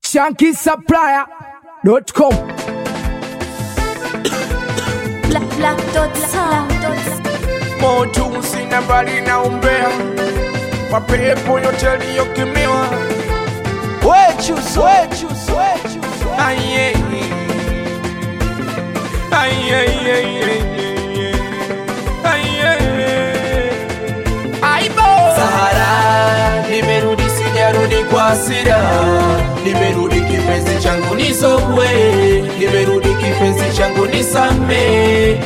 ShankySupplier.com. Black dot sound. Moto sina bali na umbea, mapepo yote aliyokemewa. Wechu aye aibo Sahara, nimerudi sijarudi kwa hasira, nimerudi kipenzi changu nisogwe, nimerudi kipenzi changu nisame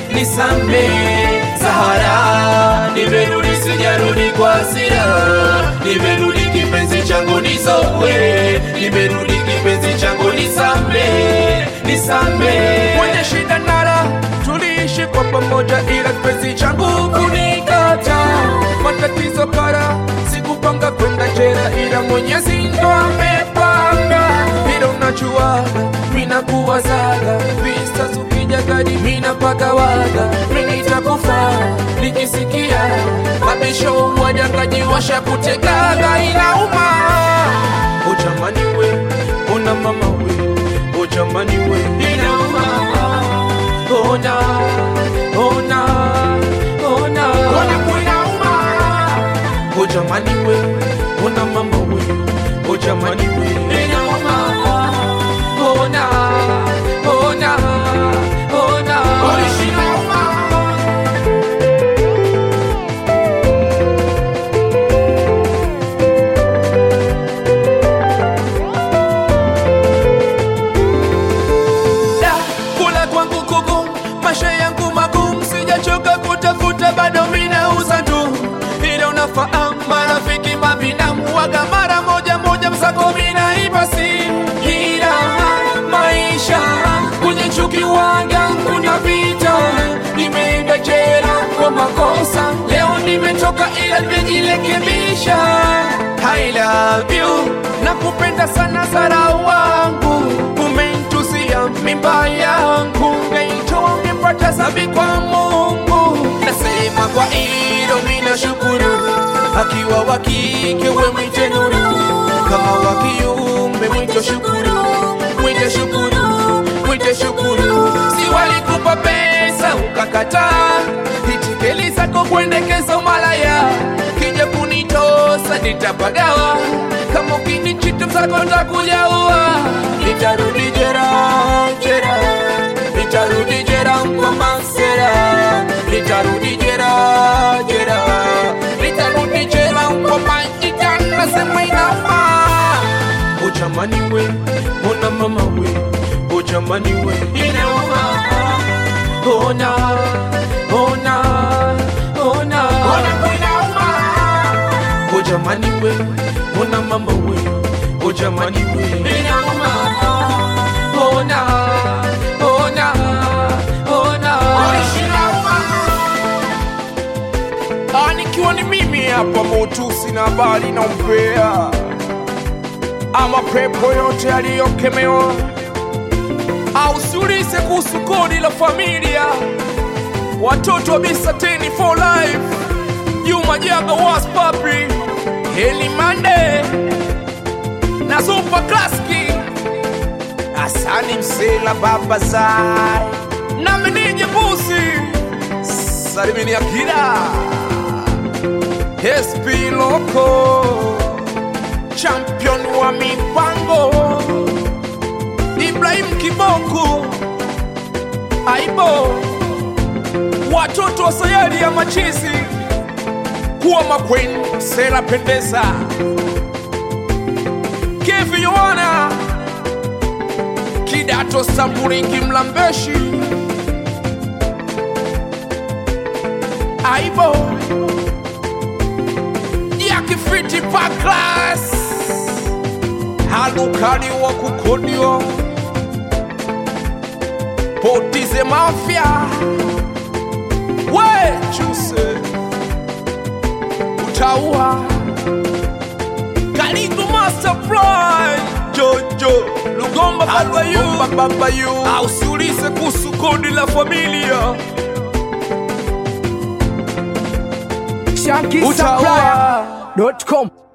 Sahara, nimerudi sijarudi kwa hasira, nimerudi kipenzi changu nisogwe, nimerudi kipenzi changu nisame kwenye shida nara tuliishi kwa pamoja, ila kipenzi changu kunikata matatizo kara, sikupanga kwenda jela, ila Mwenyezi ndo amepanga. Ila unajua mina kuwazaga vista zukija gadi, mina paka waga mimi nitakufa nikisikia mabisho wajangaji washa kutegaga, inauma. Ujamani we ona mama we, ujamani we inauma. Ona ojamani we, ona mama we, ojamani we inauma. Ona orishinauma. Kula kwangu kugu, maisha yangu magumu, sijachoka kutafuta, bado mina uza tu. Ila unafahamu marafiki mabinamu waga mara moja msako mina ibasi. Ila maisha kwenye chuki waga kuna vita, nimeenda jela kwa makosa, leo nimetoka ila nimejirekebisha. I love you, nakupenda sana Sara wangu, umenitusia mimba yangu, ngaitoa ungepata sabi kwa Mungu. Nasema kwa hilo mina shukuru, akiwa wakike we mwite nuru, kama wakiume mwite shukuru. Si walikupa pesa ukakataa, itikeli zako kuendekeza umalaya, kija kunitosa nitapagawa, kama ukinichita msako ntakujaua. Nitarudi jera kwa masera, nitarudi jera kwa majita, nasema inauma. Ojamani we, ona mama we, ojamani we inauma. Ona inauma. Ojamani we, ona mama we, ojamani we inauma. Ona orishinauma. Nikiwa ni mimi hapa Motu sina bali na umbea, ama pepo yote yaliyokemewa, au siulize kuhusu kodi la familia, watoto wa Bisateni for life, Juma Jaga was papi, Heli Mande na Super Klaski, Asani Msela Baba Zai na Menije Busi, Salimini Akira, SP Loco, champion wa mipango, Ibrahim Kiboko, aibo watoto wa sayari ya machizi, kuwa makwen Sera Pendeza, Kevi Yohana, Kidato Samburingi Mlambeshi, aibo Yakifiti pa class, halukani wa kukodio, Potize Mafia, we chuse utaua, Kaligo Master Fly, Jojo Lugomba Baba yu, au siulize kuhusu kodi la familia. ShankySupplier.com.